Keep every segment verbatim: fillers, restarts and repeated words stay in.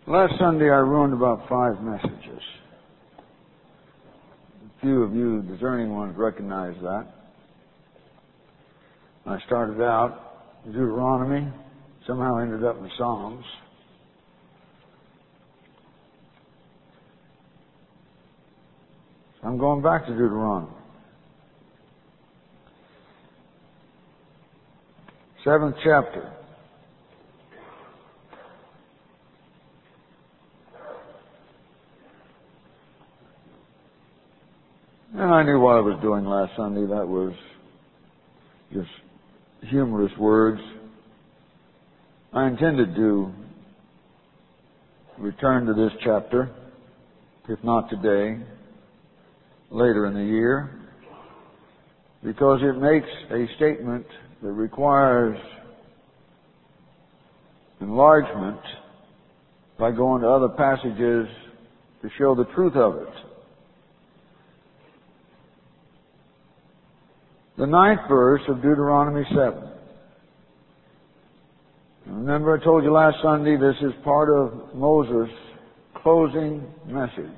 Last Sunday I ruined about five messages. A few of you discerning ones recognize that. I started out Deuteronomy, somehow ended up in Psalms. I'm going back to Deuteronomy. Seventh chapter. And I knew what I was doing last Sunday. That was just humorous words. I intended to return to this chapter, if not today, later in the year, because it makes a statement that requires enlargement by going to other passages to show the truth of it. The ninth verse of Deuteronomy seven. Remember I told you last Sunday this is part of Moses' closing message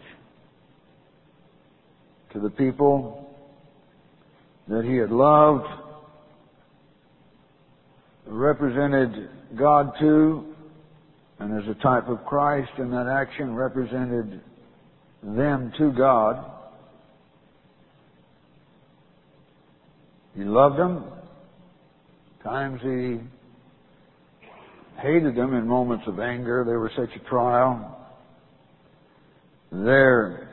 to the people that he had loved, represented God to, and as a type of Christ in that action represented them to God. He loved them. At times he hated them in moments of anger. They were such a trial. Their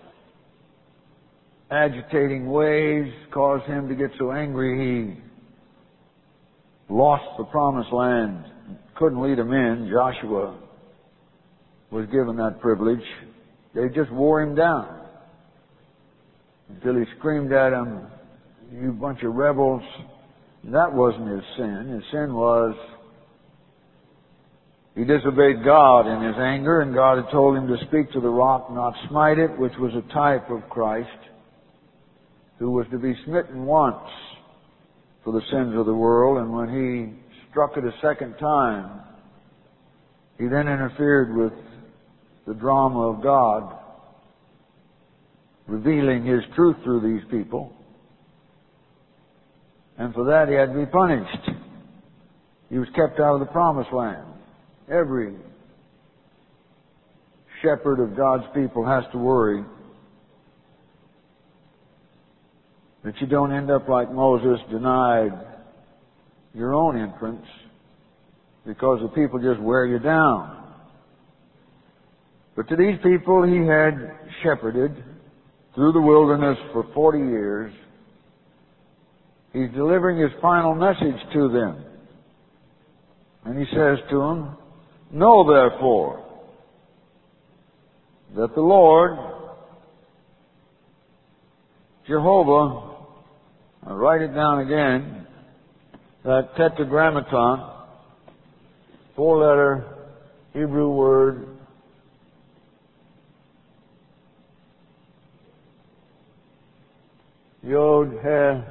agitating ways caused him to get so angry he lost the promised land, couldn't lead them in. Joshua was given that privilege. They just wore him down until he screamed at them, "You bunch of rebels." That wasn't his sin. His sin was he disobeyed God in his anger, and God had told him to speak to the rock, not smite it, which was a type of Christ, who was to be smitten once for the sins of the world, and when he struck it a second time, he then interfered with the drama of God, revealing His truth through these people. And for that he had to be punished. He was kept out of the promised land. Every shepherd of God's people has to worry that you don't end up like Moses, denied your own entrance because the people just wear you down. But to these people he had shepherded through the wilderness for forty years. He's delivering his final message to them. And he says to them, "Know therefore that the Lord, Jehovah," I'll write it down again, that tetragrammaton, four-letter Hebrew word, Yod, He,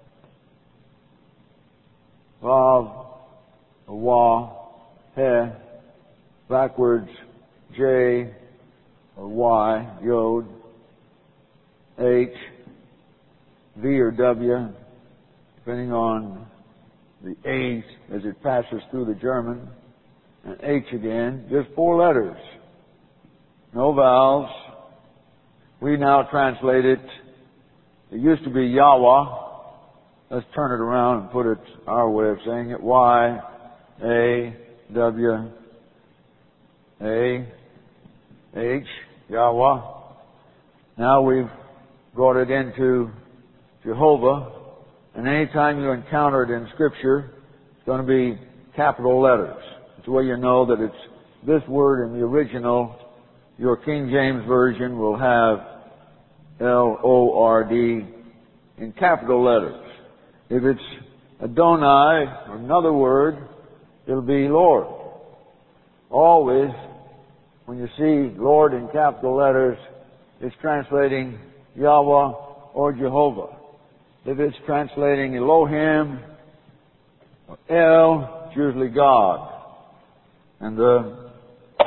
Vav, Wa, He, backwards J or Y, Yod, H, V or W, depending on the A as it passes through the German, and H again, just four letters. No vowels. We now translate it, it used to be Yahweh. Let's turn it around and put it our way of saying it. Y, A, W, A, H, Yahweh. Now we've brought it into Jehovah. And anytime you encounter it in Scripture, it's going to be capital letters. It's the way you know that it's this word in the original. Your King James Version will have L O R D in capital letters. If it's Adonai, or another word, it'll be Lord. Always, when you see Lord in capital letters, it's translating Yahweh or Jehovah. If it's translating Elohim or El, it's usually God. And the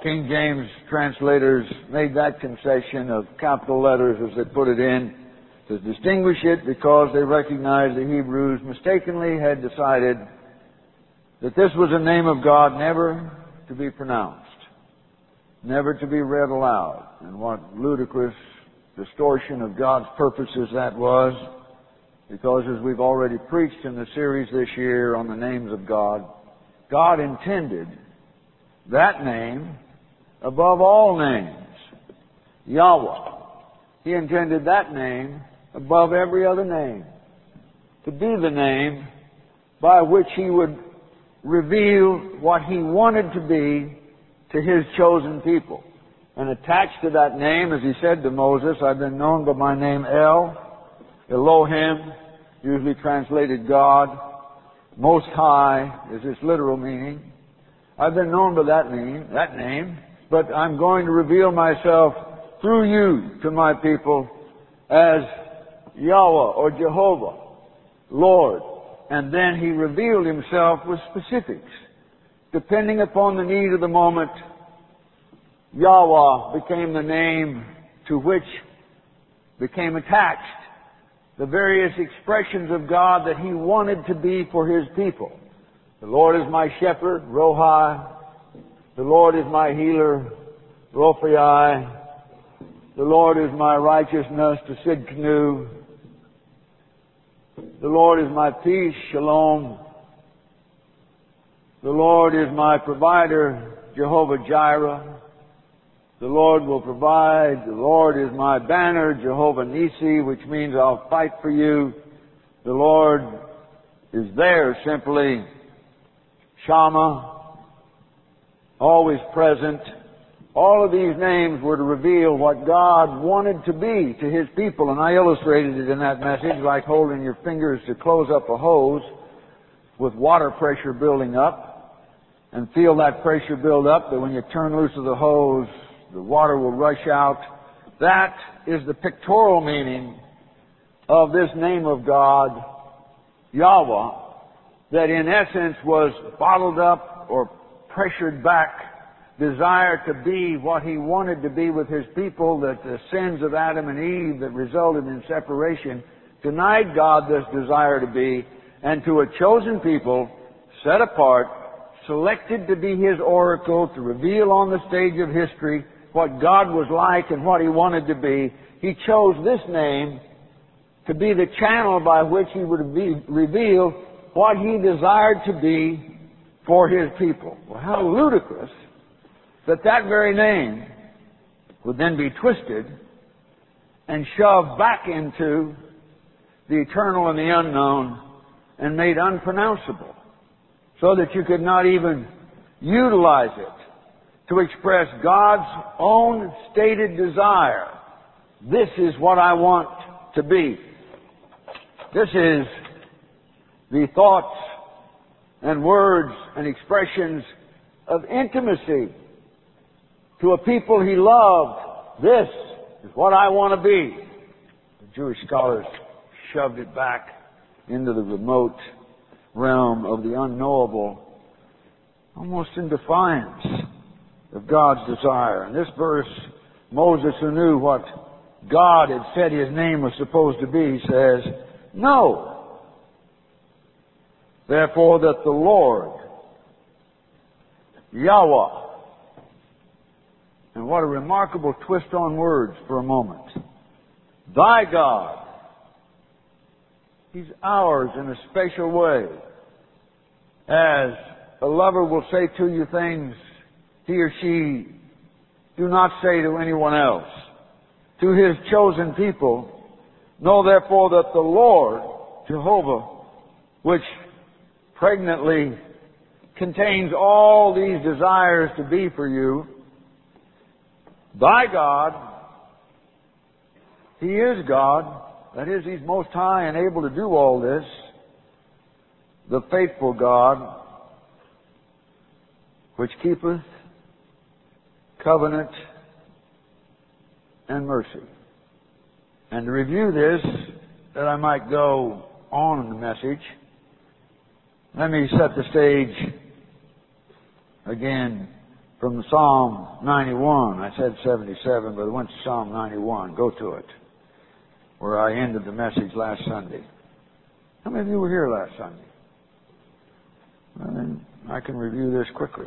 King James translators made that concession of capital letters as they put it in to distinguish it, because they recognized the Hebrews mistakenly had decided that this was a name of God never to be pronounced, never to be read aloud. And what ludicrous distortion of God's purposes that was, because as we've already preached in the series this year on the names of God, God intended that name above all names, Yahweh. He intended that name above every other name to be the name by which He would reveal what He wanted to be to His chosen people. And attached to that name, as He said to Moses, I've been known by my name El, Elohim, usually translated God, Most High is its literal meaning. I've been known by that name, that name, but I'm going to reveal myself through you to my people as Yahweh or Jehovah, Lord. And then He revealed Himself with specifics. Depending upon the need of the moment, Yahweh became the name to which became attached the various expressions of God that He wanted to be for His people. The Lord is my shepherd, Rohi. The Lord is my healer, Rophi. The Lord is my righteousness, to Sidkenu. The Lord is my peace, Shalom. The Lord is my provider, Jehovah Jireh. The Lord will provide. The Lord is my banner, Jehovah Nisi, which means I'll fight for you. The Lord is there simply, Shammah, always present. All of these names were to reveal what God wanted to be to His people. And I illustrated it in that message like holding your fingers to close up a hose with water pressure building up, and feel that pressure build up, that when you turn loose of the hose, the water will rush out. That is the pictorial meaning of this name of God, Yahweh, that in essence was bottled up or pressured back desire to be what He wanted to be with His people, that the sins of Adam and Eve that resulted in separation denied God this desire to be, and to a chosen people, set apart, selected to be His oracle, to reveal on the stage of history what God was like and what He wanted to be, He chose this name to be the channel by which He would be, reveal what He desired to be for His people. Well, how ludicrous that that very name would then be twisted and shoved back into the eternal and the unknown and made unpronounceable, so that you could not even utilize it to express God's own stated desire. This is what I want to be. This is the thoughts and words and expressions of intimacy to a people He loved. This is what I want to be. The Jewish scholars shoved it back into the remote realm of the unknowable, almost in defiance of God's desire. In this verse, Moses, who knew what God had said His name was supposed to be, says, "No. Therefore that the Lord, Yahweh," and what a remarkable twist on words for a moment, "thy God," He's ours in a special way. As a lover will say to you things he or she do not say to anyone else, to His chosen people, know therefore that the Lord, Jehovah, which pregnantly contains all these desires to be for you, thy God, He is God. That is, He's most high and able to do all this. The faithful God, which keepeth covenant and mercy. And to review this, that I might go on in the message, let me set the stage again from Psalm ninety-one. I said seventy-seven, but I went to Psalm ninety-one. Go to it, where I ended the message last Sunday. How many of you were here last Sunday? Well, then I can review this quickly.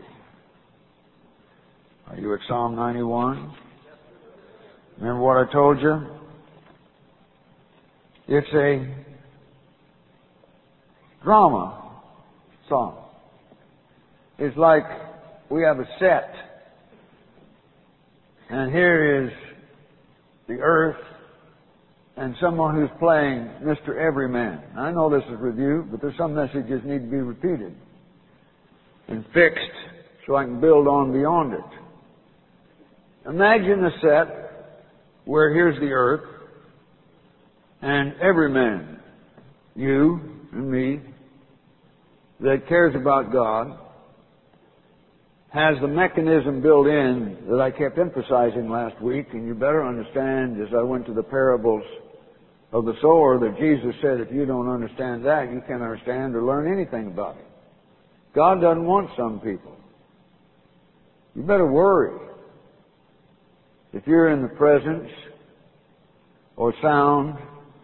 Are you at Psalm ninety-one? Remember what I told you? It's a drama song. It's like we have a set, and here is the earth and someone who's playing Mister Everyman. I know this is review, but there's some messages need to be repeated and fixed so I can build on beyond it. Imagine a set where here's the earth and every man, you and me, that cares about God, has the mechanism built in that I kept emphasizing last week, and you better understand as I went to the parables of the sower that Jesus said if you don't understand that, you can't understand or learn anything about it. God doesn't want some people. You better worry if you're in the presence or sound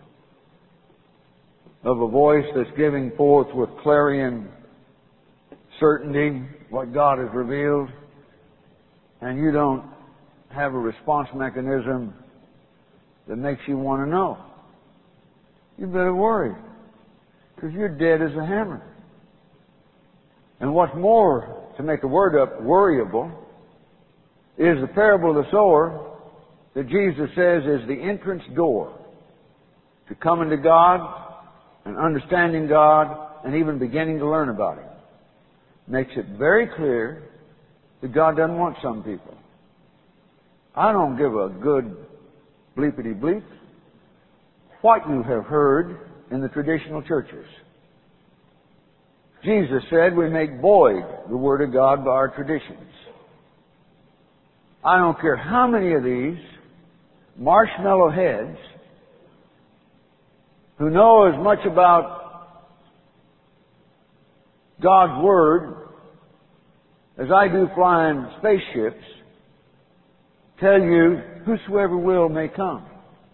of a voice that's giving forth with clarion certainty what God has revealed, and you don't have a response mechanism that makes you want to know. You better worry, because you're dead as a hammer. And what's more, to make a word up worryable, is the parable of the sower that Jesus says is the entrance door to coming to God and understanding God and even beginning to learn about Him. Makes it very clear that God doesn't want some people. I don't give a good bleepity bleep what you have heard in the traditional churches. Jesus said we make void the Word of God by our traditions. I don't care how many of these marshmallow heads who know as much about God's Word as I do flying spaceships tell you whosoever will may come.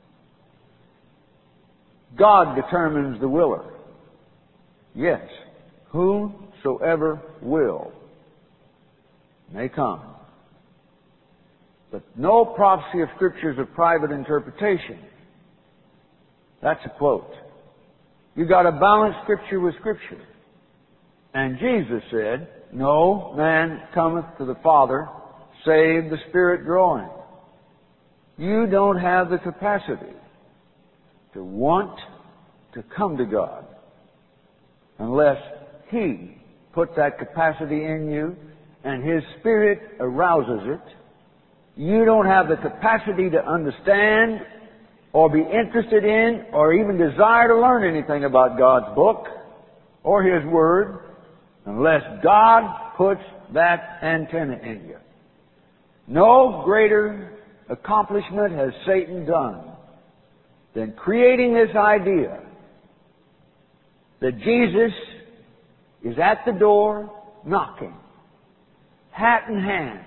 God determines the willer. Yes, whosoever will may come. But no prophecy of Scripture is of private interpretation. That's a quote. You've got to balance Scripture with Scripture. And Jesus said, no man cometh to the Father save the Spirit drawing. You don't have the capacity to want to come to God unless He puts that capacity in you and His Spirit arouses it. You don't have the capacity to understand or be interested in or even desire to learn anything about God's book or His Word unless God puts that antenna in you. No greater accomplishment has Satan done than creating this idea that Jesus is at the door knocking, hat in hand,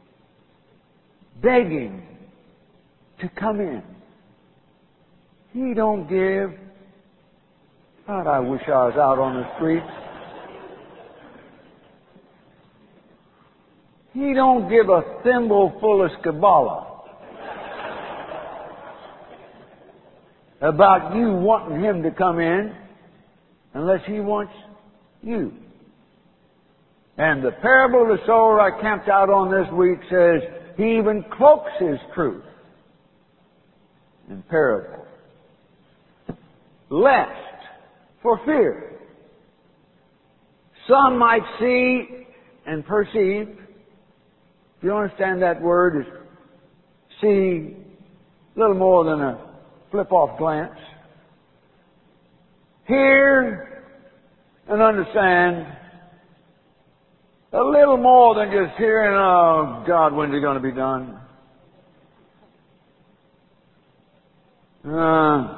begging to come in. He don't give. God, I wish I was out on the streets. He don't give a thimble full of Kabbalah about you wanting Him to come in unless He wants you. And the parable of the sower I camped out on this week says He even cloaks His truth in parable. Lest, for fear, some might see and perceive. If you understand that word, is see a little more than a flip-off glance. Hear and understand a little more than just hearing, oh, God, when's it going to be done? Uh,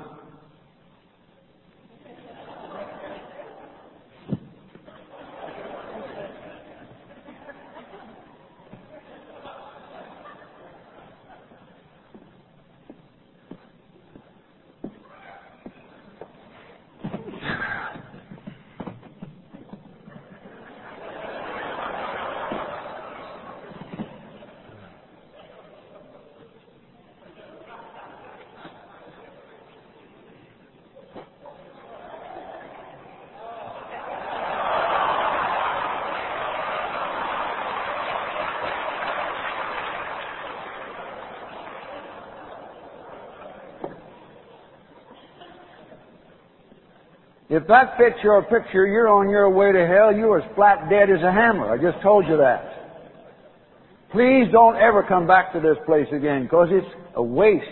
If that fits your picture, you're on your way to hell. You're as flat dead as a hammer. I just told you that. Please don't ever come back to this place again, because it's a waste.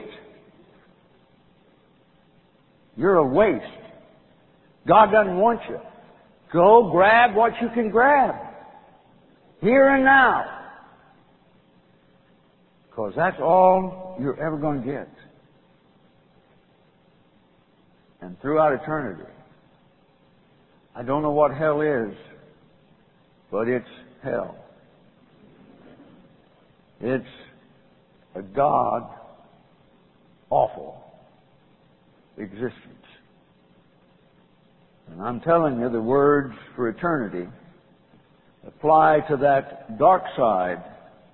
You're a waste. God doesn't want you. Go grab what you can grab. Here and now. Because that's all you're ever going to get. And throughout eternity. I don't know what hell is, but it's hell. It's a God-awful existence. And I'm telling you, the words for eternity apply to that dark side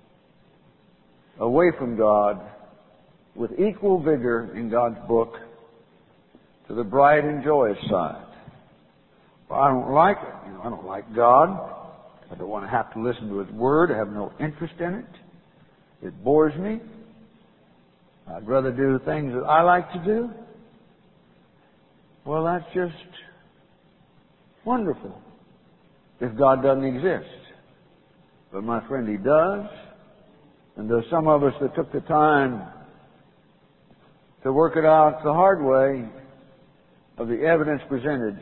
away from God with equal vigor in God's book to the bright and joyous side. Well, I don't like it. You know, I don't like God. I don't want to have to listen to His Word. I have no interest in it. It bores me. I'd rather do things that I like to do. Well, that's just wonderful if God doesn't exist. But my friend, He does. And there's some of us that took the time to work it out the hard way of the evidence presented.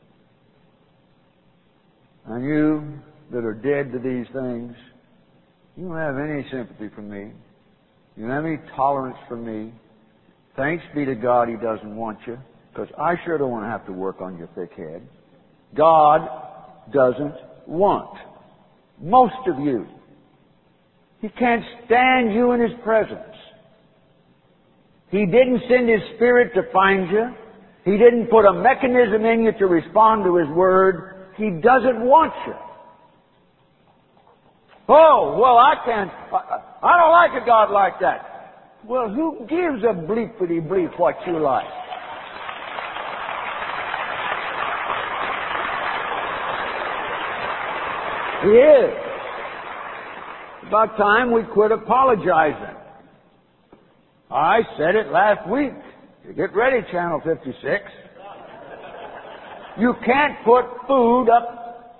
And you that are dead to these things, you don't have any sympathy for me. You don't have any tolerance for me. Thanks be to God He doesn't want you, because I sure don't want to have to work on your thick head. God doesn't want most of you. He can't stand you in His presence. He didn't send His Spirit to find you. He didn't put a mechanism in you to respond to His Word. He doesn't want you. Oh, well, I can't. I, I don't like a God like that. Well, who gives a bleepity bleep what you like? He is. It's about time we quit apologizing. I said it last week. Get ready, Channel fifty-six. You can't put food up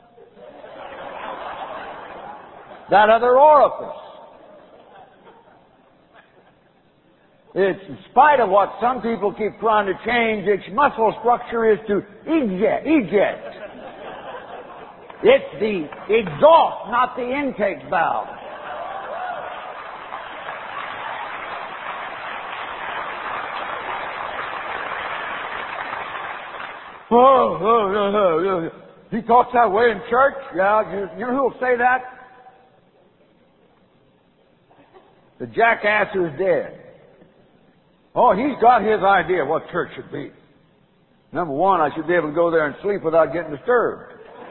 that other orifice. It's in spite of what some people keep trying to change, its muscle structure is to eject. eject. It's the exhaust, not the intake valve. Oh, oh, oh, oh, oh. He talks that way in church? Yeah, you, you know who will say that? The jackass who's dead. Oh, he's got his idea of what church should be. Number one, I should be able to go there and sleep without getting disturbed.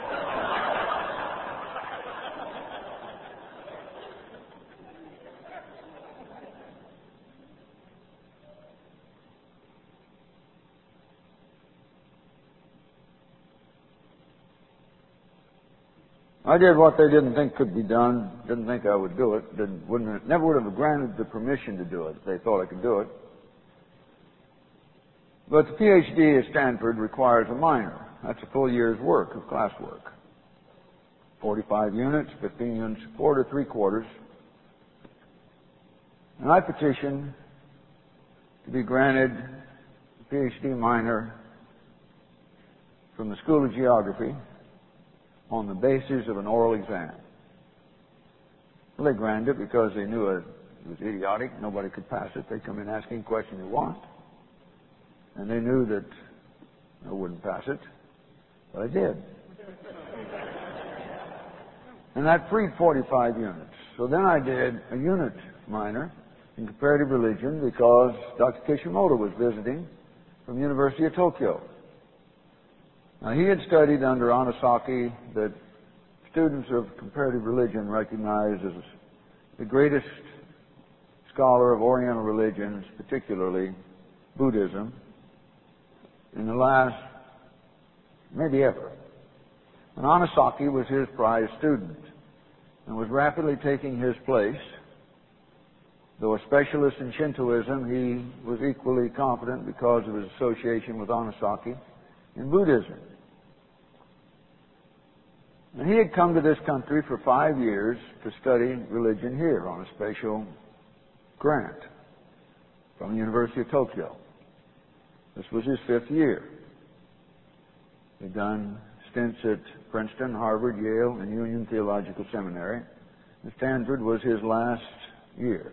I did what they didn't think could be done. Didn't think I would do it. Didn't, wouldn't, never would have granted the permission to do it if they thought I could do it. But the P H D at Stanford requires a minor. That's a full year's work of classwork. forty-five units, fifteen units, four to three quarters. And I petitioned to be granted a P H D minor from the School of Geography on the basis of an oral exam. Well, they granted it because they knew it was idiotic. Nobody could pass it. They come in asking questions they want. And they knew that I wouldn't pass it. But I did. And that freed forty-five units. So then I did a unit minor in comparative religion because Doctor Kishimoto was visiting from the University of Tokyo. Now, he had studied under Anosaki that students of comparative religion recognized as the greatest scholar of Oriental religions, particularly Buddhism, in the last, maybe ever. And Anosaki was his prized student and was rapidly taking his place. Though a specialist in Shintoism, he was equally competent because of his association with Anosaki in Buddhism. And he had come to this country for five years to study religion here on a special grant from the University of Tokyo. This was his fifth year. He'd done stints at Princeton, Harvard, Yale, and Union Theological Seminary. And Stanford was his last year.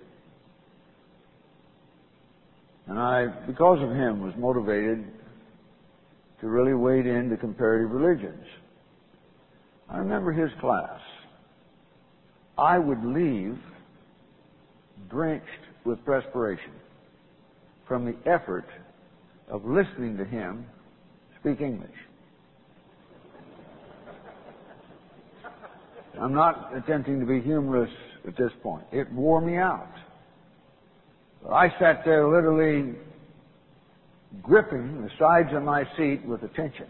And I, because of him, was motivated to really wade into comparative religions. I remember his class. I would leave drenched with perspiration from the effort of listening to him speak English. I'm not attempting to be humorous at this point. It wore me out. But I sat there literally gripping the sides of my seat with attention,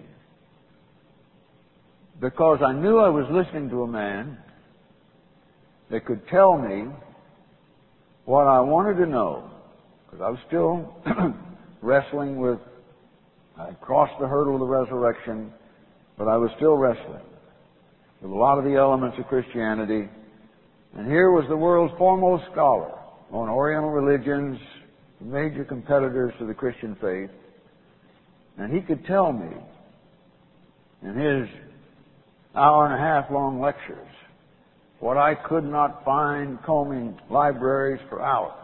because I knew I was listening to a man that could tell me what I wanted to know, because I was still wrestling with, I crossed the hurdle of the resurrection, but I was still wrestling with a lot of the elements of Christianity. And here was the world's foremost scholar on Oriental religions, major competitors to the Christian faith, and he could tell me in his hour and a half long lectures what I could not find combing libraries for hours.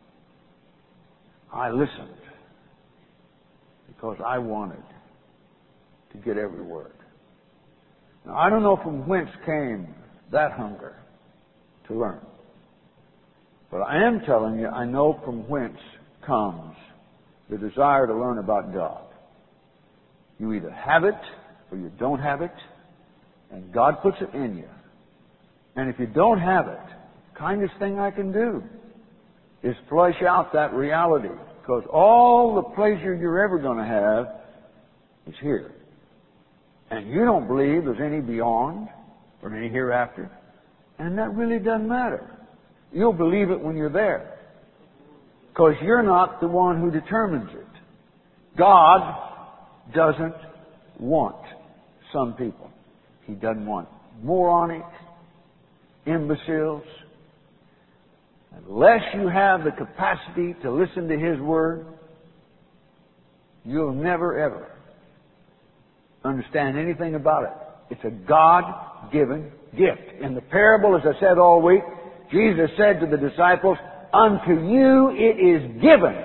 I listened because I wanted to get every word. Now, I don't know from whence came that hunger to learn, but I am telling you, I know from whence comes the desire to learn about God. You either have it or you don't have it, and God puts it in you. And if you don't have it, the kindest thing I can do is flush out that reality, because all the pleasure you're ever going to have is here. And you don't believe there's any beyond or any hereafter, and that really doesn't matter. You'll believe it when you're there, because you're not the one who determines it. God doesn't want some people. He doesn't want moronic, imbeciles. Unless you have the capacity to listen to His Word, you'll never, ever understand anything about it. It's a God-given gift. In the parable, as I said all week, Jesus said to the disciples, "Unto you it is given,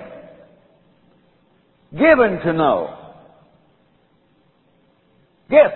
given to know." Gift.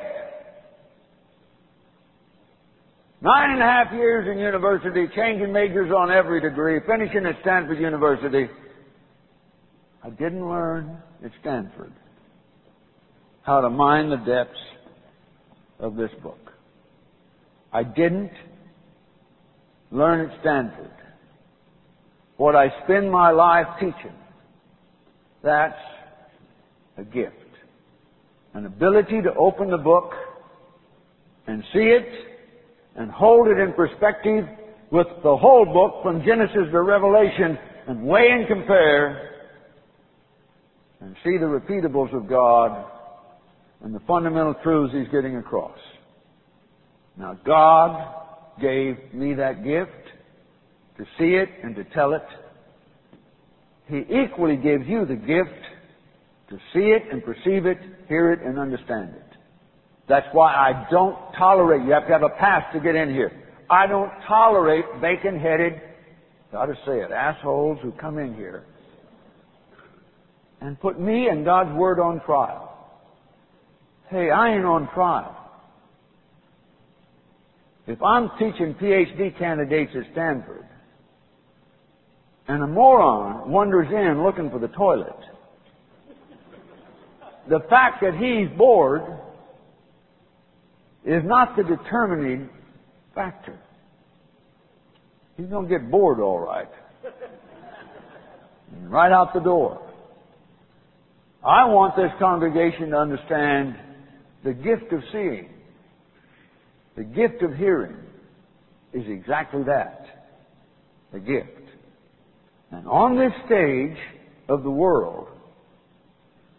Nine and a half years in university, changing majors on every degree, finishing at Stanford University. I didn't learn at Stanford how to mine the depths of this book. I didn't learn at Stanford what I spend my life teaching. That's a gift. An ability to open the book and see it and hold it in perspective with the whole book from Genesis to Revelation, and weigh and compare and see the repeatables of God and the fundamental truths He's getting across. Now, God gave me that gift to see it and to tell it. He equally gives you the gift to see it and perceive it, hear it and understand it. That's why I don't tolerate, you have to have a pass to get in here. I don't tolerate bacon-headed, got to say it, assholes who come in here and put me and God's Word on trial. Hey, I ain't on trial. If I'm teaching P H D candidates at Stanford and a moron wanders in looking for the toilet, the fact that he's bored is not the determining factor. He's going to get bored all right. Right out the door. I want this congregation to understand the gift of seeing, the gift of hearing is exactly that, a gift. And on this stage of the world,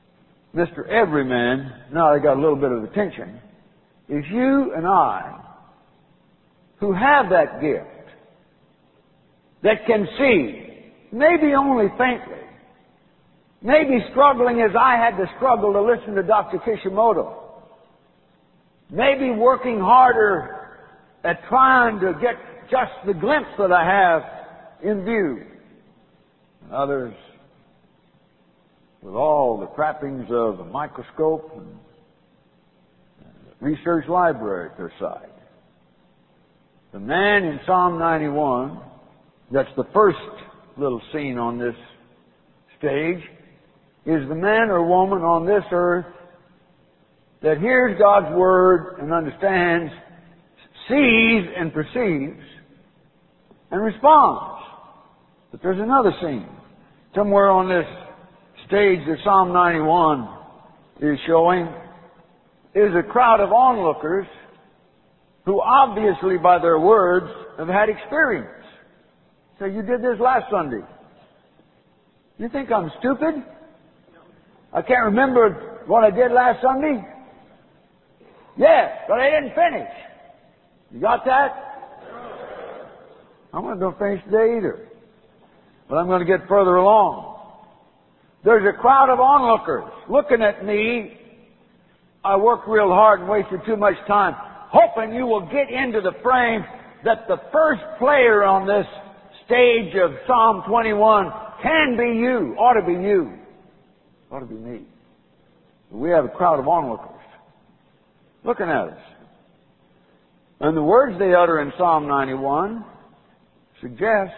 Mister Everyman, now they got a little bit of attention, is you and I who have that gift, that can see, maybe only faintly, maybe struggling as I had to struggle to listen to Doctor Kishimoto, maybe working harder at trying to get just the glimpse that I have in view. And others with all the trappings of a microscope and research library at their side. The man in Psalm ninety-one, that's the first little scene on this stage, is the man or woman on this earth that hears God's Word and understands, sees and perceives, and responds. But there's another scene. Somewhere on this stage that Psalm ninety-one is showing is a crowd of onlookers who obviously by their words have had experience. So you did this last Sunday. You think I'm stupid? I can't remember what I did last Sunday? Yes, but I didn't finish. You got that? I'm not going to finish today either. But I'm going to get further along. There's a crowd of onlookers looking at me. I worked real hard and wasted too much time, hoping you will get into the frame that the first player on this stage of Psalm twenty-one can be you, ought to be you, ought to be me. We have a crowd of onlookers looking at us. And the words they utter in Psalm ninety-one suggest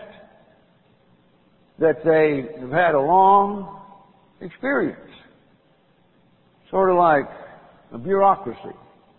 that they have had a long experience. Sort of like a bureaucracy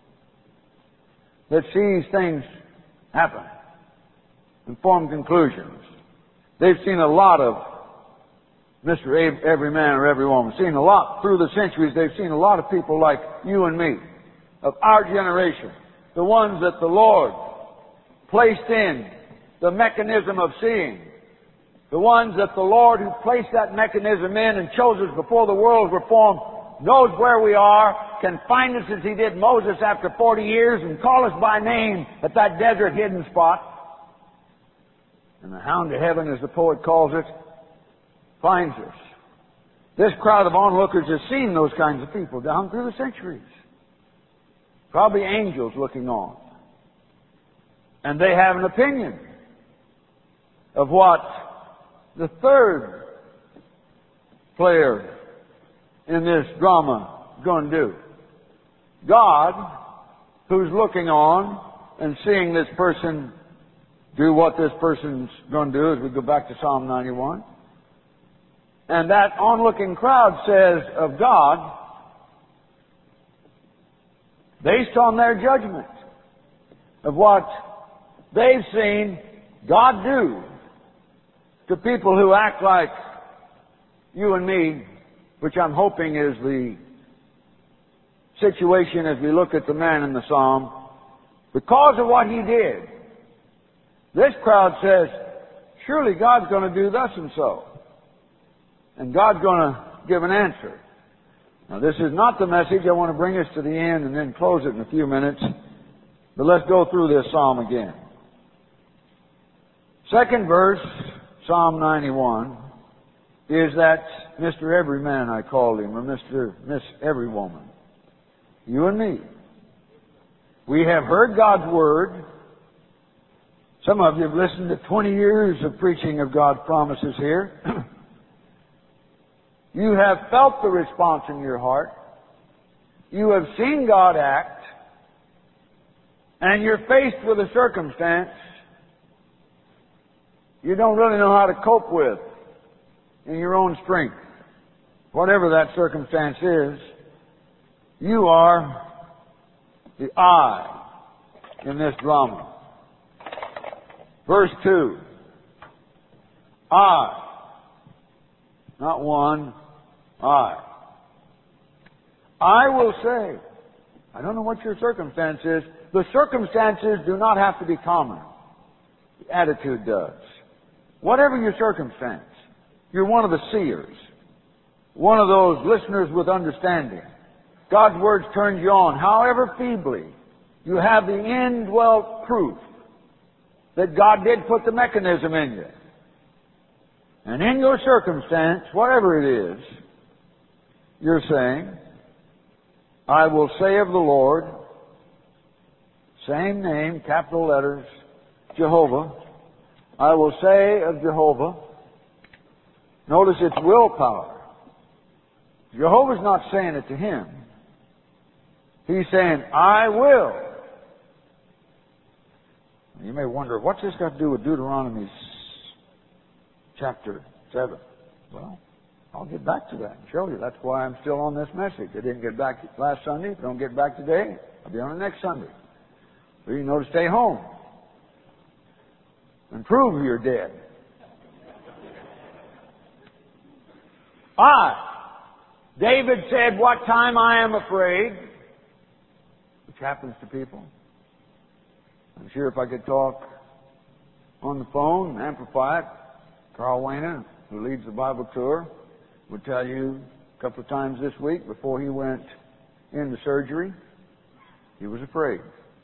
that sees things happen and form conclusions. They've seen a lot of Mister Every Man or Every Woman. Seen a lot through the centuries. They've seen a lot of people like you and me, of our generation, the ones that the Lord placed in the mechanism of seeing, the ones that the Lord who placed that mechanism in and chose us before the world was formed knows where we are, can find us as He did Moses after forty years and call us by name at that desert hidden spot. And the hound of heaven, as the poet calls it, finds us. This crowd of onlookers has seen those kinds of people down through the centuries. Probably angels looking on. And they have an opinion of what the third player in this drama is going to do. God, who's looking on and seeing this person do what this person's going to do, as we go back to Psalm ninety-one. And that onlooking crowd says of God, based on their judgment of what they've seen God do to people who act like you and me, which I'm hoping is the situation as we look at the man in the psalm, because of what he did, this crowd says, surely God's going to do thus and so. And God's going to give an answer. Now, this is not the message. I want to bring us to the end and then close it in a few minutes. But let's go through this psalm again. Second verse, Psalm ninety-one, is that Mister Every Man, I called him, or Mister Miss Every Woman. You and me. We have heard God's Word. Some of you have listened to twenty years of preaching of God's promises here. You have felt the response in your heart. You have seen God act. And you're faced with a circumstance you don't really know how to cope with in your own strength. Whatever that circumstance is, you are the I in this drama. Verse two. I. Not one. I. I will say. I don't know what your circumstance is. The circumstances do not have to be common. The attitude does. Whatever your circumstance, you're one of the seers. one of those listeners with understanding. God's Word turns you on, however feebly. You have the indwelt proof that God did put the mechanism in you. And in your circumstance, whatever it is, you're saying, I will say of the Lord, same name, capital letters, Jehovah. I will say of Jehovah. Notice it's willpower. Jehovah's not saying it to him. He's saying, I will. You may wonder, what's this got to do with Deuteronomy chapter seven? Well, I'll get back to that and show you. That's why I'm still on this message. I didn't get back last Sunday. If I don't get back today, I'll be on the next Sunday. So you know to stay home and prove you're dead. I, David said, what time I am afraid, which happens to people. I'm sure if I could talk on the phone and amplify it, Carl Wayne, who leads the Bible tour, would tell you a couple of times this week before he went into surgery, he was afraid.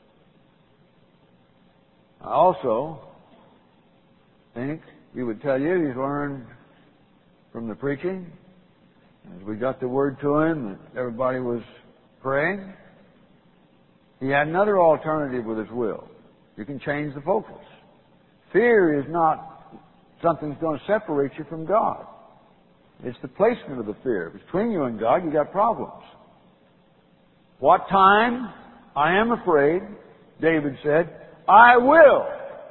I also think he would tell you he's learned from the preaching, as we got the word to him that everybody was praying, he had another alternative with his will. You can change the focus. Fear is not something that's going to separate you from God. It's the placement of the fear. Between you and God, you got problems. What time I am afraid, David said, I will.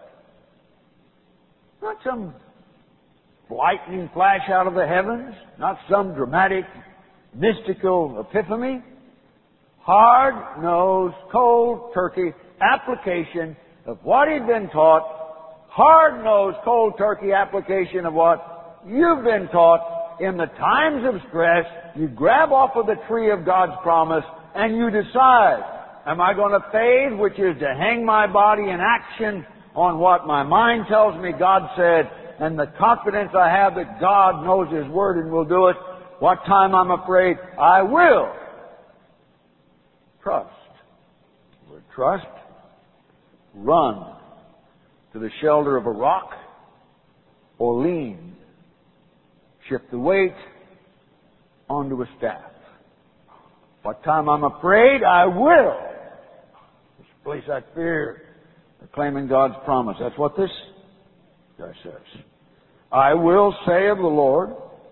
Not some lightning flash out of the heavens, not some dramatic, mystical epiphany. Hard-nosed, cold turkey application of what he'd been taught, hard-nosed, cold turkey application of what you've been taught in the times of stress. You grab off of the tree of God's promise and you decide, am I going to faith, which is to hang my body in action on what my mind tells me God said, and the confidence I have that God knows His Word and will do it. What time I'm afraid, I will. Trust. The word trust. Run to the shelter of a rock or lean. Shift the weight onto a staff. What time I'm afraid, I will. Displace that fear. Claiming God's promise. That's what this guy says. I will say of the Lord.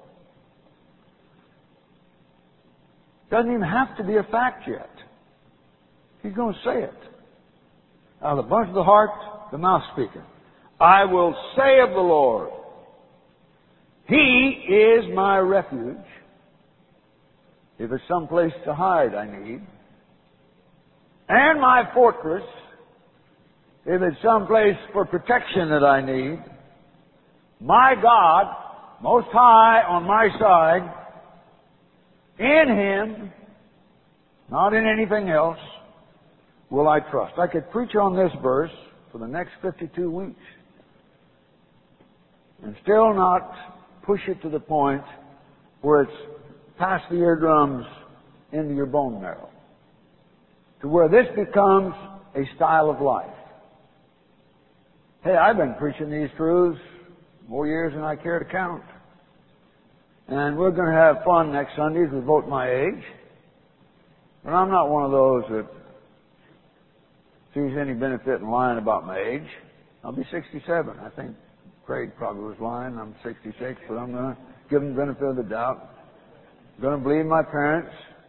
Doesn't even have to be a fact yet. He's going to say it. Out of the abundance of the heart, the mouth speaketh. I will say of the Lord, He is my refuge. If it's some place to hide I need. And my fortress, if it's some place for protection that I need. My God, Most High on my side, in Him, not in anything else, will I trust. I could preach on this verse for the next fifty-two weeks and still not push it to the point where it's past the eardrums into your bone marrow. To where this becomes a style of life. Hey, I've been preaching these truths more years than I care to count. And we're going to have fun next Sunday as we vote my age. But I'm not one of those that sees any benefit in lying about my age. I'll be sixty-seven. I think Craig probably was lying. I'm sixty-six, but I'm going to give him the benefit of the doubt. I'm going to believe my parents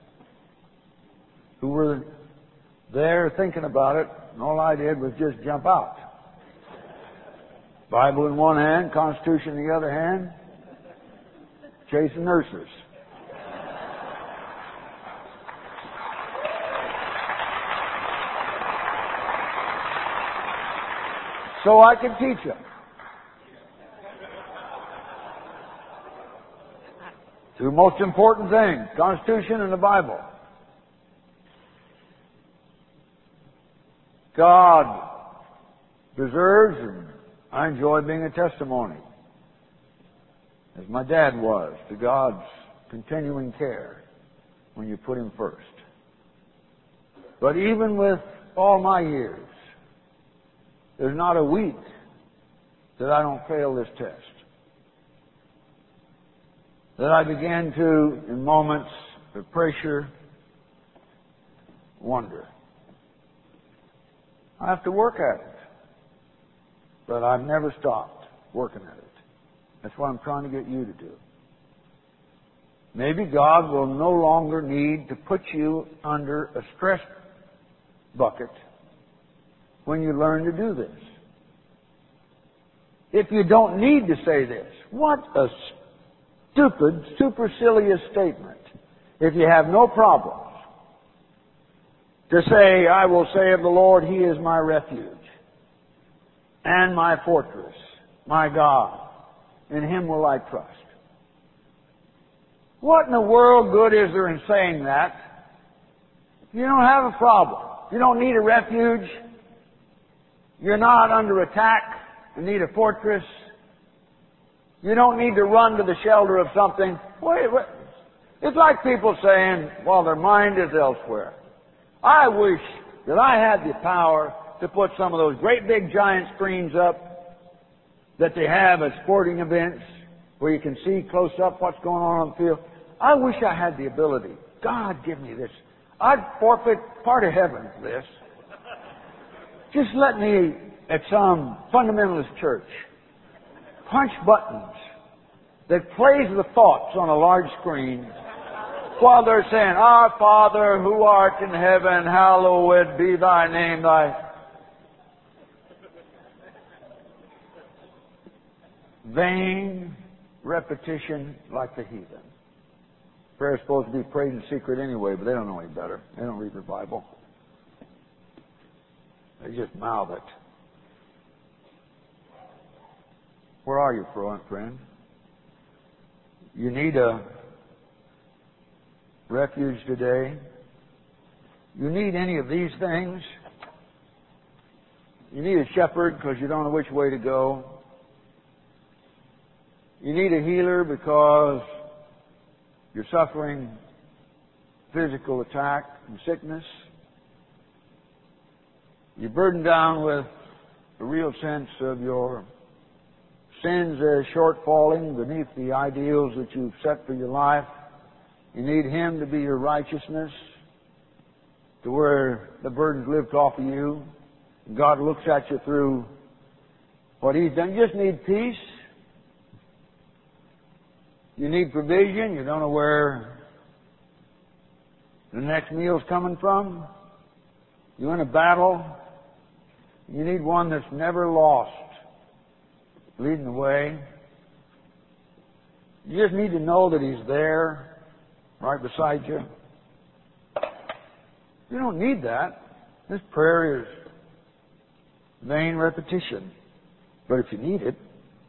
who were there thinking about it, and all I did was just jump out. Bible in one hand, Constitution in the other hand, chasing nurses. So I can teach them. Two most important things, Constitution and the Bible. God deserves, and I enjoy being a testimony, as my dad was, to God's continuing care when you put Him first. But even with all my years, there's not a week that I don't fail this test. That I begin to, in moments of pressure, wonder. I have to work at it. But I've never stopped working at it. That's what I'm trying to get you to do. Maybe God will no longer need to put you under a stress bucket when you learn to do this. If you don't need to say this, what a stupid, supercilious statement. If you have no problems to say, I will say of the Lord, He is my refuge and my fortress, my God. In Him will I trust. What in the world good is there in saying that? You don't have a problem. You don't need a refuge. You're not under attack. You need a fortress. You don't need to run to the shelter of something. Wait, wait. It's like people saying, well, their mind is elsewhere. I wish that I had the power to put some of those great big giant screens up that they have at sporting events where you can see close up what's going on on the field. I wish I had the ability. God, give me this. I'd forfeit part of heaven for this. Just let me, at some fundamentalist church, punch buttons that plays the thoughts on a large screen while they're saying, Our Father who art in heaven, hallowed be thy name, thy... Vain repetition like the heathen. Prayer's supposed to be prayed in secret anyway, but they don't know any better. They don't read their Bible. They just mouth it. Where are you, friend? You need a refuge today. You need any of these things. You need a shepherd because you don't know which way to go. You need a healer because you're suffering physical attack and sickness. You're burdened down with a real sense of your sins as shortfalling beneath the ideals that you've set for your life. You need Him to be your righteousness, to where the burden's lifted off of you. God looks at you through what He's done. You just need peace. You need provision. You don't know where the next meal's coming from. You're in a battle. You need one that's never lost, leading the way. You just need to know that He's there, right beside you. You don't need that. This prayer is vain repetition. But if you need it,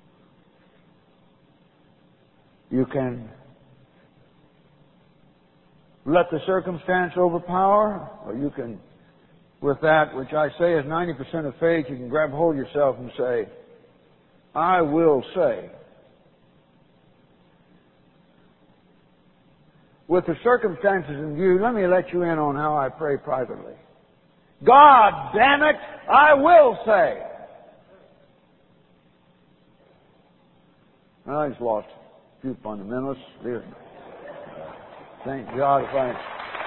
you can let the circumstance overpower, or you can, with that, which I say is ninety percent of faith, you can grab hold of yourself and say, I will say. With the circumstances in view, let me let you in on how I pray privately. God damn it, I will say. Well, I just lost a few fundamentalists. Dear. Thank God if I...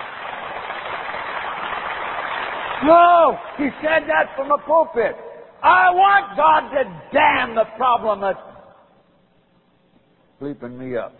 No! He said that from the pulpit. I want God to damn the problem that's sleeping me up.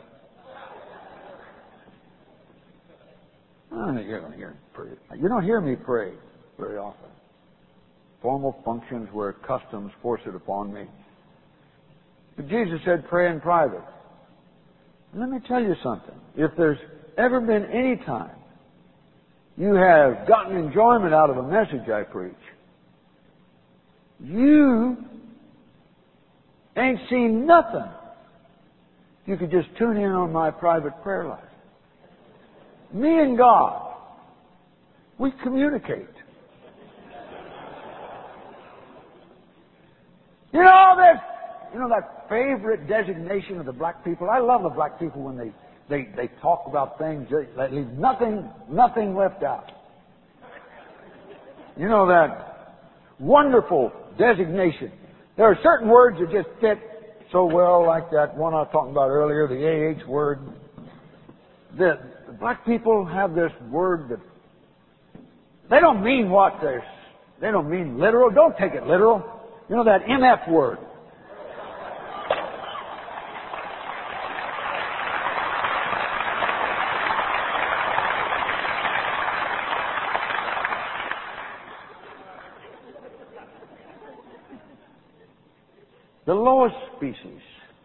Oh, you don't hear me pray. You don't hear me pray very often. Formal functions where customs force it upon me. But Jesus said, pray in private. And let me tell you something. If there's ever been any time you have gotten enjoyment out of a message I preach, you ain't seen nothing. You could just tune in on my private prayer life. Me and God, we communicate. You know, there's, you know that favorite designation of the black people? I love the black people when they They, they talk about things that leave nothing, nothing left out. You know that wonderful designation. There are certain words that just fit so well, like that one I was talking about earlier, the A H word. The, the black people have this word that they don't mean what they're, they don't mean literal. Don't take it literal. You know that M F word. The lowest species.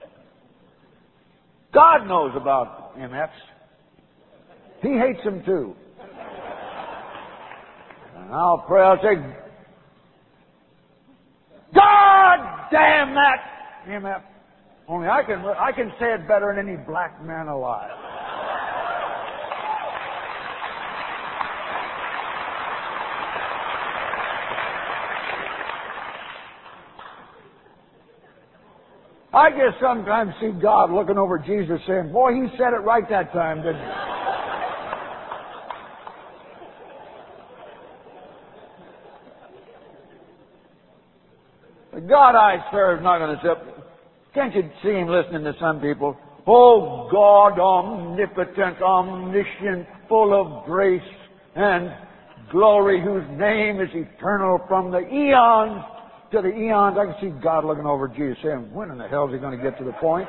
God knows about M Fs. He hates them too. And I'll pray, I'll say, God damn that M F. Only I can, I can say it better than any black man alive. I just sometimes see God looking over Jesus saying, boy, he said it right that time, didn't he? The God I serve is not going to say, can't you see him listening to some people? Oh God, omnipotent, omniscient, full of grace and glory, whose name is eternal from the eons to the eons. I can see God looking over Jesus saying, when in the hell is he going to get to the point?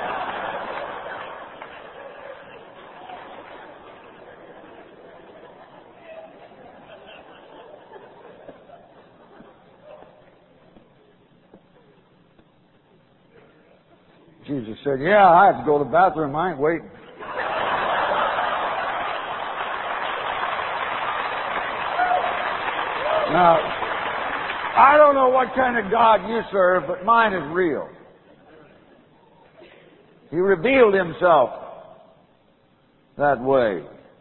Jesus said, yeah, I have to go to the bathroom. I ain't waiting. Now, I don't know what kind of God you serve, but mine is real. He revealed himself that way.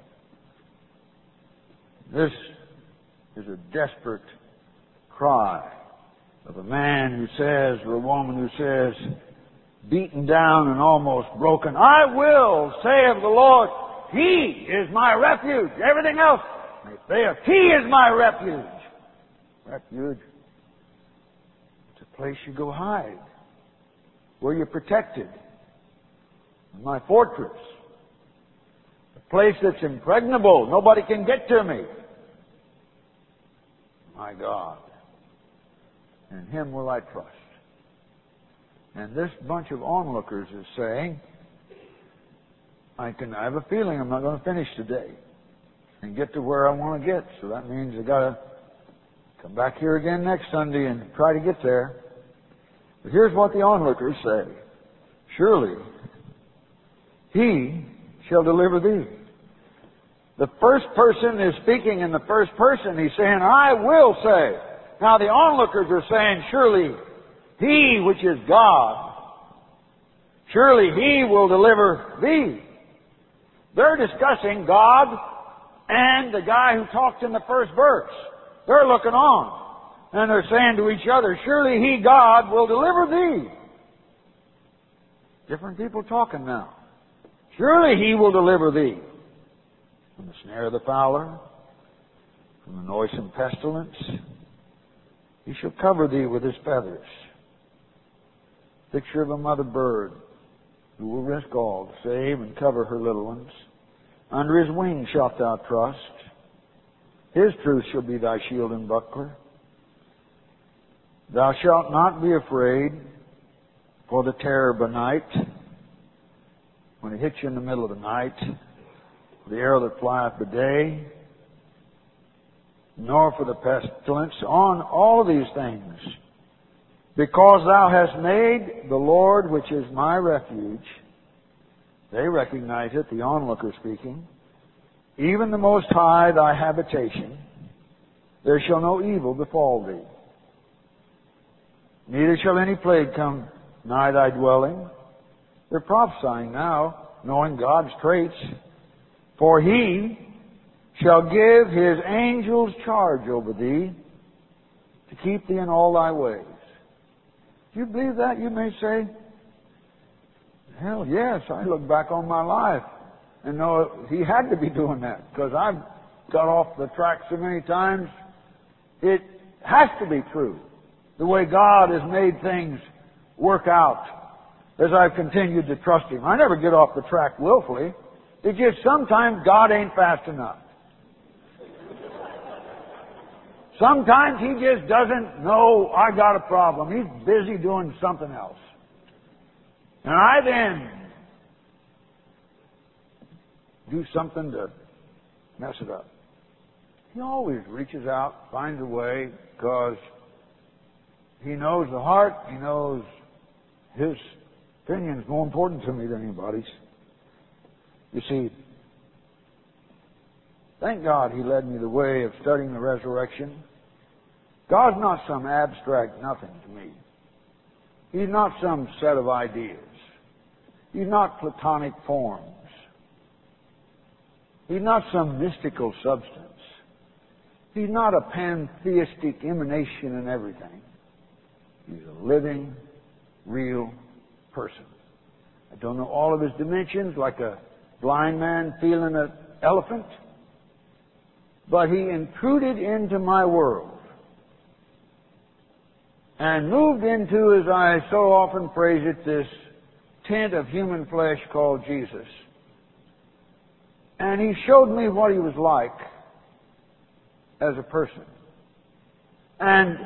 This is a desperate cry of a man who says, or a woman who says, beaten down and almost broken, I will say of the Lord, He is my refuge. Everything else may fail. He is my refuge. Refuge. It's a place you go hide, where you're protected. My fortress. A place that's impregnable. Nobody can get to me. My God. In Him will I trust. And this bunch of onlookers is saying, I can I have a feeling I'm not going to finish today and get to where I want to get. So that means I've got to come back here again next Sunday and try to get there. But here's what the onlookers say. Surely He shall deliver thee. The first person is speaking in the first person. He's saying, I will say. Now the onlookers are saying, surely He, which is God, surely He will deliver thee. They're discussing God and the guy who talked in the first verse. They're looking on. And they're saying to each other, surely He, God, will deliver thee. Different people talking now. Surely He will deliver thee from the snare of the fowler, from the noisome pestilence. He shall cover thee with His feathers. Picture of a mother bird who will risk all to save and cover her little ones. Under His wings shalt thou trust. His truth shall be thy shield and buckler. Thou shalt not be afraid for the terror by night, when it hits you in the middle of the night, the arrow that flieth by day, nor for the pestilence. On all of these things, because thou hast made the Lord, which is my refuge. They recognize it, the onlooker speaking. Even the Most High thy habitation, there shall no evil befall thee. Neither shall any plague come nigh thy dwelling. They're prophesying now, knowing God's traits. For He shall give His angels charge over thee, to keep thee in all thy ways. Do you believe that? You may say, hell yes, I look back on my life. and know He had to be doing that, because I've got off the track so many times. It has to be true, the way God has made things work out as I've continued to trust Him. I never get off the track willfully. It's just sometimes God ain't fast enough. Sometimes He just doesn't know I got a problem. He's busy doing something else. And I then do something to mess it up. He always reaches out, finds a way, because He knows the heart. He knows His opinion is more important to me than anybody's. You see, thank God He led me the way of studying the resurrection. God's not some abstract nothing to me. He's not some set of ideas. He's not platonic forms. He's not some mystical substance. He's not a pantheistic emanation in everything. He's a living, real person. I don't know all of His dimensions, like a blind man feeling an elephant, but He intruded into my world and moved into, as I so often phrase it, this tent of human flesh called Jesus. And He showed me what He was like as a person. And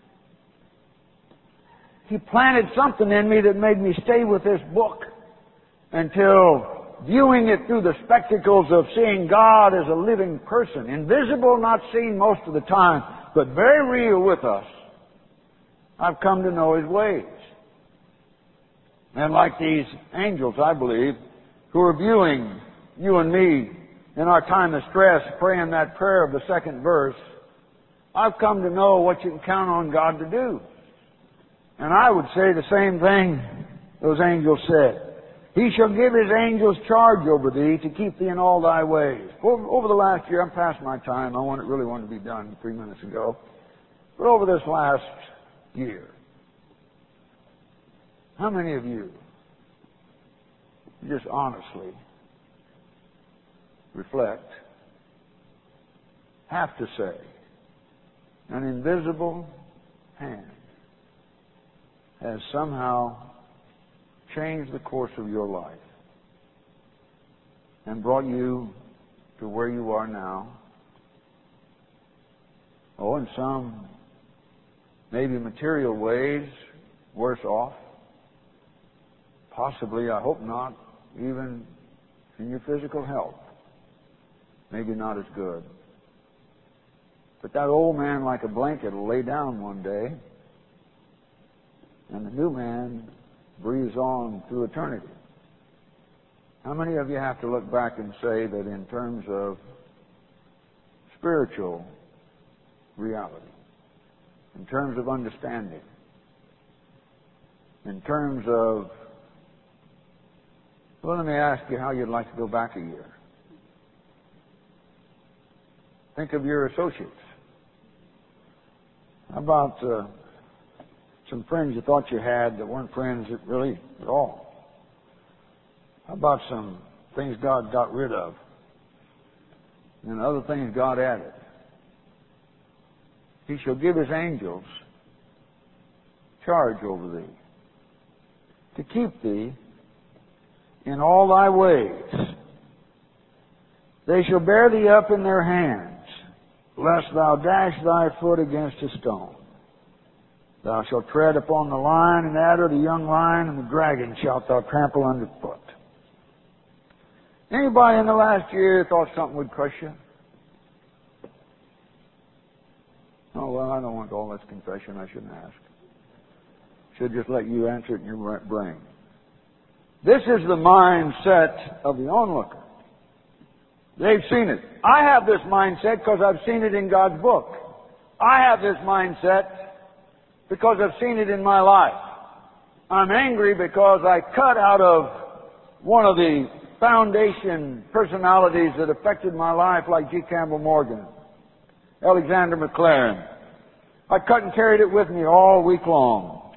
He planted something in me that made me stay with this book until, viewing it through the spectacles of seeing God as a living person, invisible, not seen most of the time, but very real with us, I've come to know His ways. And like these angels, I believe, who are viewing you and me in our time of stress, praying that prayer of the second verse, I've come to know what you can count on God to do. And I would say the same thing those angels said. He shall give His angels charge over thee to keep thee in all thy ways. Over, over the last year, I'm past my time. I want, really wanted to be done three minutes ago. But over this last year, how many of you just honestly reflect, have to say, an invisible hand has somehow changed the course of your life and brought you to where you are now? Oh, in some maybe material ways, worse off. Possibly, I hope not, even in your physical health. Maybe not as good. But that old man, like a blanket, will lay down one day, and the new man breathes on through eternity. How many of you have to look back and say that in terms of spiritual reality, in terms of understanding, in terms of, well, let me ask you how you'd like to go back a year. Think of your associates. How about uh, some friends you thought you had that weren't friends really at all? How about some things God got rid of and other things God added? He shall give His angels charge over thee to keep thee in all thy ways. They shall bear thee up in their hands, lest thou dash thy foot against a stone. Thou shalt tread upon the lion and adder, the young lion, and the dragon shalt thou trample underfoot. Anybody in the last year thought something would crush you? Oh, well, I don't want all this confession. I shouldn't ask. Should just let you answer it in your brain. This is the mindset of the onlooker. They've seen it. I have this mindset because I've seen it in God's book. I have this mindset because I've seen it in my life. I'm angry because I cut out of one of the foundation personalities that affected my life, like G. Campbell Morgan, Alexander McLaren. I cut and carried it with me all week long.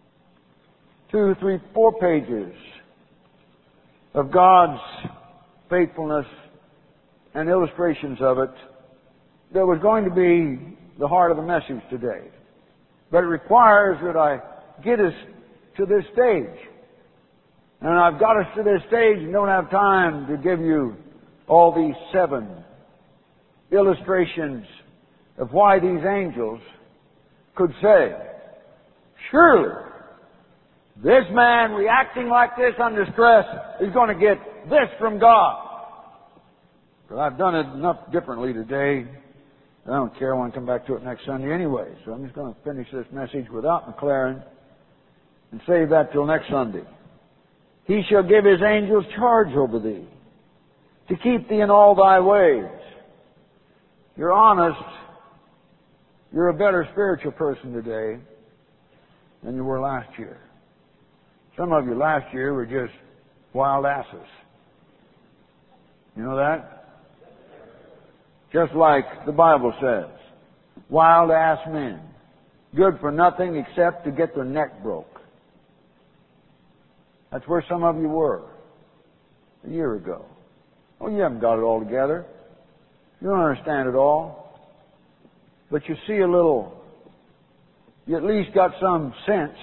Two, three, four pages of God's faithfulness and illustrations of it that was going to be the heart of the message today. But it requires that I get us to this stage. And I've got us to this stage and don't have time to give you all these seven illustrations of why these angels could say, surely this man reacting like this under stress is going to get this from God. But I've done it enough differently today. I don't care. I want to come back to it next Sunday anyway. So I'm just going to finish this message without McLaren and save that till next Sunday. He shall give His angels charge over thee, to keep thee in all thy ways. You're honest. You're a better spiritual person today than you were last year. Some of you last year were just wild asses. You know that? Just like the Bible says. Wild ass men. Good for nothing except to get their neck broke. That's where some of you were a year ago. Oh, you haven't got it all together. You don't understand it all. But you see a little, you at least got some sense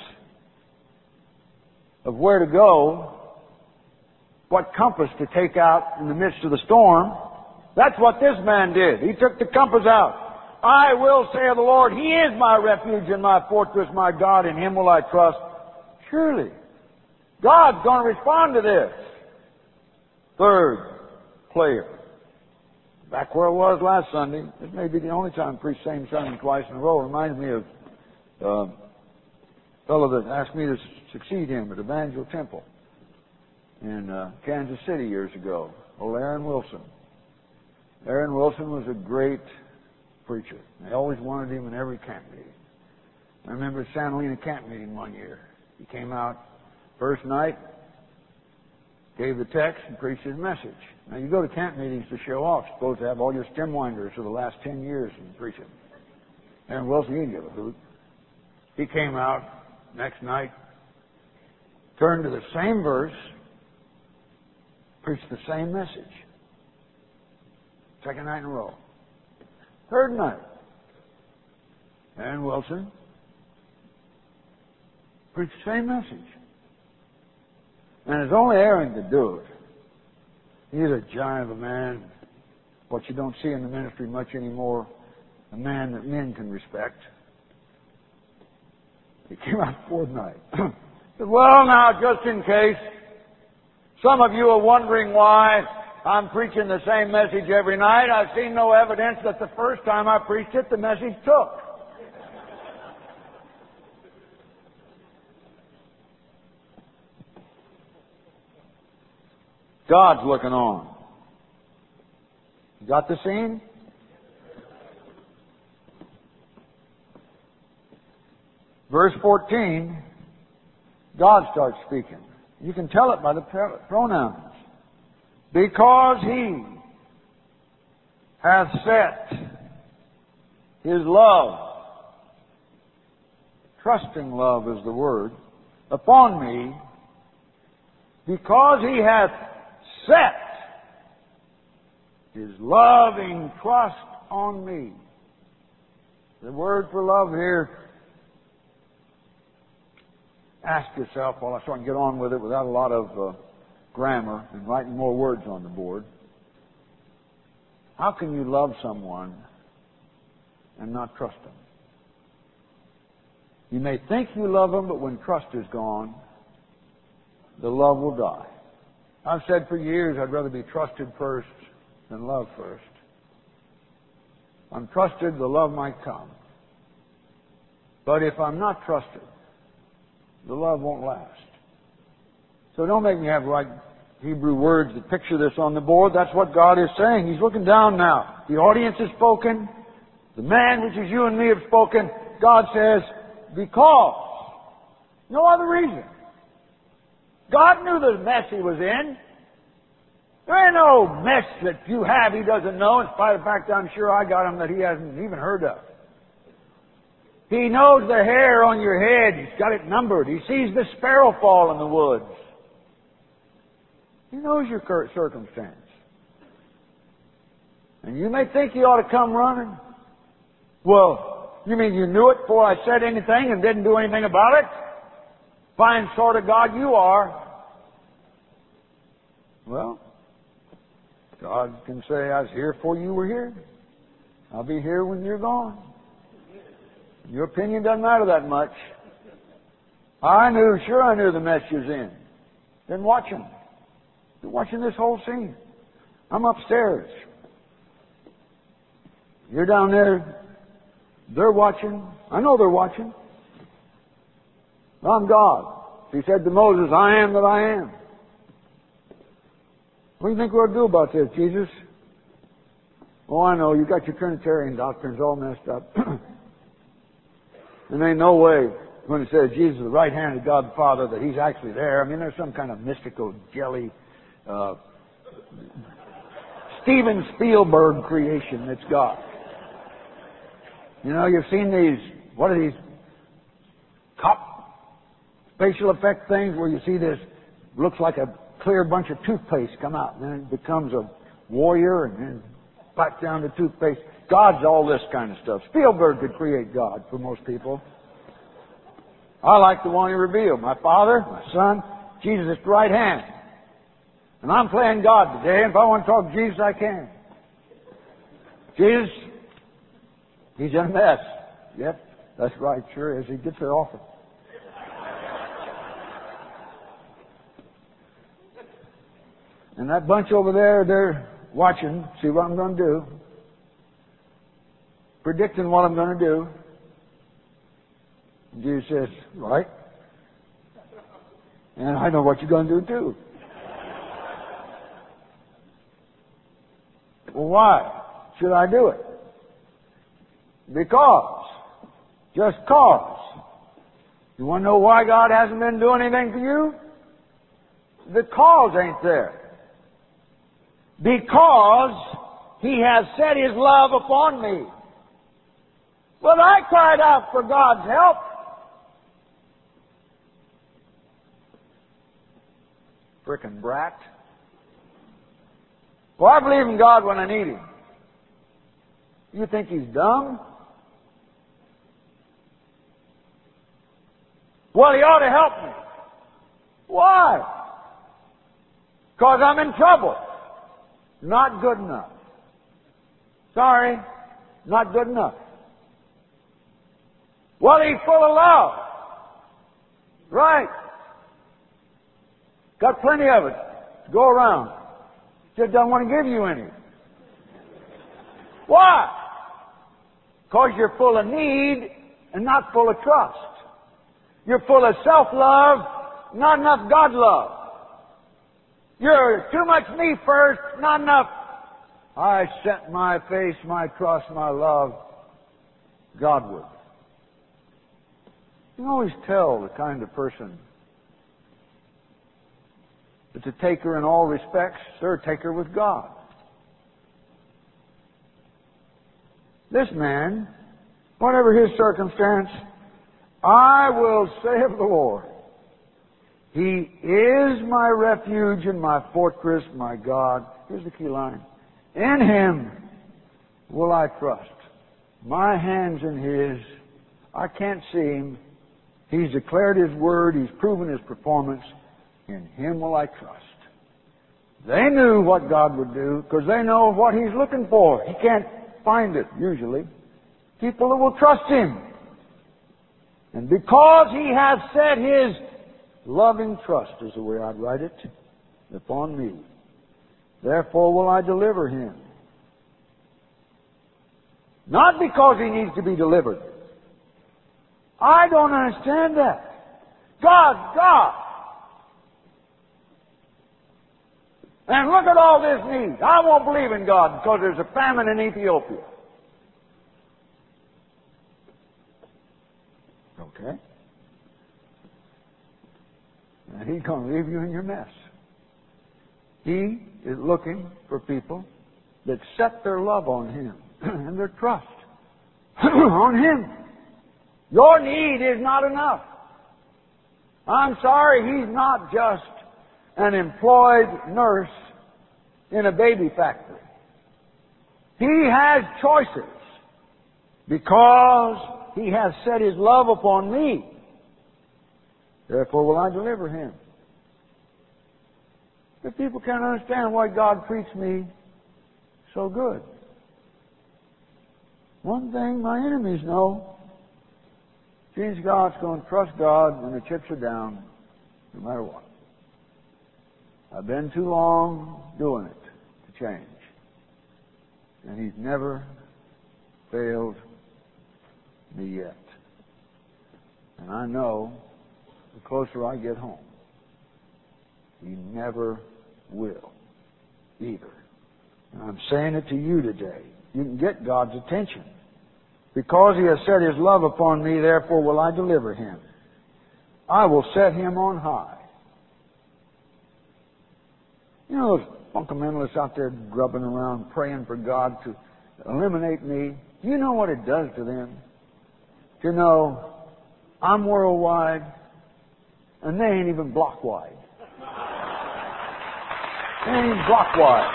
of where to go, what compass to take out in the midst of the storm. That's what this man did. He took the compass out. I will say of the Lord, He is my refuge and my fortress, my God, in Him will I trust. Surely, God's going to respond to this. Third player. Back where I was last Sunday. This may be the only time I preached the same sermon twice in a row. It reminds me of uh, a fellow that asked me to succeed him at Evangel Temple in uh, Kansas City years ago. Old Aaron Wilson. Aaron Wilson was a great preacher. They always wanted him in every camp meeting. I remember the Santa Helena camp meeting one year. He came out first night, gave the text, and preached his message. Now, you go to camp meetings to show off. You're supposed to have all your stem winders for the last ten years and preach it. Aaron Wilson, he didn't give a hoot. He came out next night, turned to the same verse, preached the same message. Second night in a row. Third night, Aaron Wilson preached the same message. And it's only Aaron could do it. He's a giant of a man, what you don't see in the ministry much anymore, a man that men can respect. He came out the fourth night. Said, well, now, just in case, some of you are wondering why I'm preaching the same message every night. I've seen no evidence that the first time I preached it, the message took. God's looking on. You got the scene? Verse fourteen, God starts speaking. You can tell it by the pronouns. Because He hath set His love, trusting love is the word, upon me, because He hath set His loving trust on me. The word for love here, ask yourself, while I start to get on with it without a lot of uh, grammar and writing more words on the board, how can you love someone and not trust them? You may think you love them, but when trust is gone, the love will die. I've said for years I'd rather be trusted first than loved first. I'm trusted, the love might come. But if I'm not trusted, the love won't last. So don't make me have like Hebrew words that picture this on the board. That's what God is saying. He's looking down now. The audience has spoken. The man, which is you and me, have spoken. God says, because. No other reason. God knew the mess he was in. There ain't no mess that you have he doesn't know, in spite of the fact that I'm sure I got him that he hasn't even heard of. He knows the hair on your head. He's got it numbered. He sees the sparrow fall in the woods. He knows your current circumstance. And you may think you ought to come running. Well, you mean you knew it before I said anything and didn't do anything about it? Fine sort of God you are. Well, God can say, I was here before you were here. I'll be here when you're gone. Your opinion doesn't matter that much. I knew, sure I knew the mess you was in. Been watching. Been watching this whole scene. I'm upstairs. You're down there. They're watching. I know they're watching. I'm God. He said to Moses, I am that I am. What do you think we'll do about this, Jesus? Oh, I know. You got your Trinitarian doctrines all messed up. And there ain't no way when it says Jesus is the right hand of God the Father that He's actually there. I mean, there's some kind of mystical jelly, uh, Steven Spielberg creation that's God. You know, you've seen these, what are these cop spatial effect things where you see this, looks like a clear bunch of toothpaste come out and then it becomes a warrior and then back down to toothpaste. God's all this kind of stuff. Spielberg could create God for most people. I like the one He revealed. My Father, my Son, Jesus at the right hand. And I'm playing God today, and if I want to talk to Jesus, I can. Jesus, He's in a mess. Yep, that's right, sure is. He gets there often. And that bunch over there, they're watching, see what I'm going to do. Predicting what I'm going to do. And Jesus says, right. And I know what you're going to do too. Well, why should I do it? Because. Just cause. You want to know why God hasn't been doing anything for you? The cause ain't there. Because He has set His love upon me. But I cried out for God's help. Frickin' brat. Well, I believe in God when I need Him. You think He's dumb? Well, He ought to help me. Why? Because I'm in trouble. Not good enough. Sorry, not good enough. Well, He's full of love. Right. Got plenty of it to go around. Just doesn't want to give you any. Why? Because you're full of need and not full of trust. You're full of self-love, not enough God-love. You're too much me first, not enough I set my face, my trust, my love Godward. You can always tell the kind of person that's a taker in all respects. They're a taker with God. This man, whatever his circumstance, I will say of the Lord, He is my refuge and my fortress, my God. Here's the key line. In Him will I trust. My hand's in His. I can't see Him. He's declared His word. He's proven His performance. In Him will I trust. They knew what God would do because they know what He's looking for. He can't find it, usually. People who will trust Him. And because He has set His loving trust, is the way I'd write it, upon me, therefore will I deliver him. Not because he needs to be delivered. I don't understand that. God's God. And look at all this need. I won't believe in God because there's a famine in Ethiopia. Okay? And He's going to leave you in your mess. He is looking for people that set their love on Him and their trust on Him. Your need is not enough. I'm sorry, He's not just an employed nurse in a baby factory. He has choices because He has set His love upon me. Therefore will I deliver him. If people can't understand why God treats me so good. One thing my enemies know, Gene Scott's going to trust God when the chips are down, no matter what. I've been too long doing it to change. And He's never failed me yet. And I know the closer I get home, He never will either. And I'm saying it to you today. You can get God's attention. Because He has set His love upon me, therefore will I deliver him. I will set him on high. You know those fundamentalists out there grubbing around praying for God to eliminate me? You know what it does to them? To know I'm worldwide and they ain't even block wide. They ain't even block wide.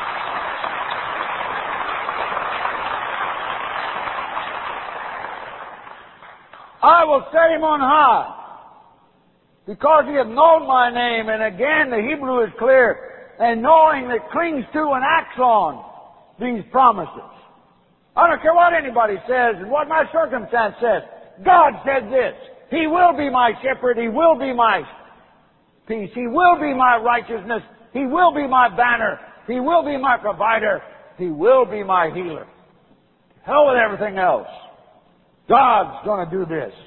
I will set him on high because he hath known my name. And again, the Hebrew is clear. And knowing that clings to and acts on these promises. I don't care what anybody says and what my circumstance says. God said this. He will be my shepherd. He will be my peace. He will be my righteousness. He will be my banner. He will be my provider. He will be my healer. Hell with everything else. God's going to do this.